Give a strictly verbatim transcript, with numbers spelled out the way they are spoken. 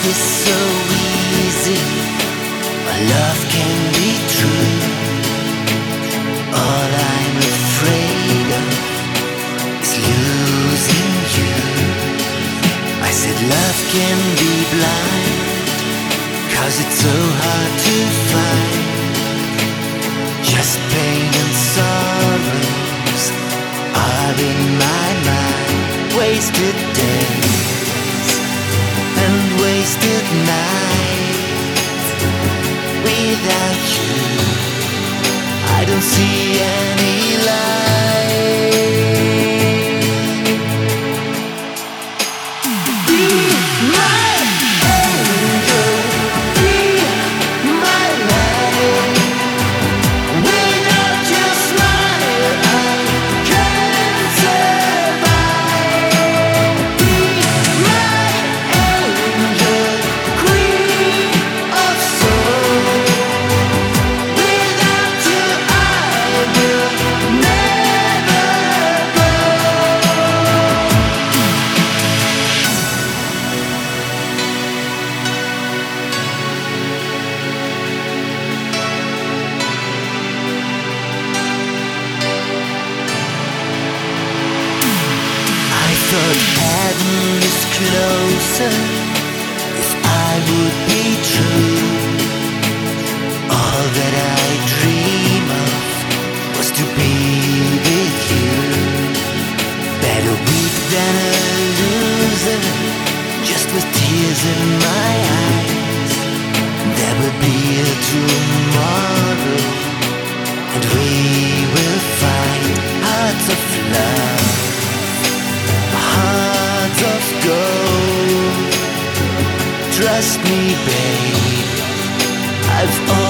is so easy. My love can be true. All I'm afraid of is losing you. I said love can be blind, 'cause it's so hard to find. Just pain and sorrows are in my mind. Wasted days and wasted nights. Without you, I don't see any light. Be my angel, be my light. Without your smile, I can't survive. Be my angel, queen of soul. Without you, I will never go. I thought heaven is closer if I would be true. All that I dream of was to be with you. Better weak than a loser, just with tears in my eyes. There will be a tomorrow, and we will find hearts of love, hearts of gold. Trust me, babe, I've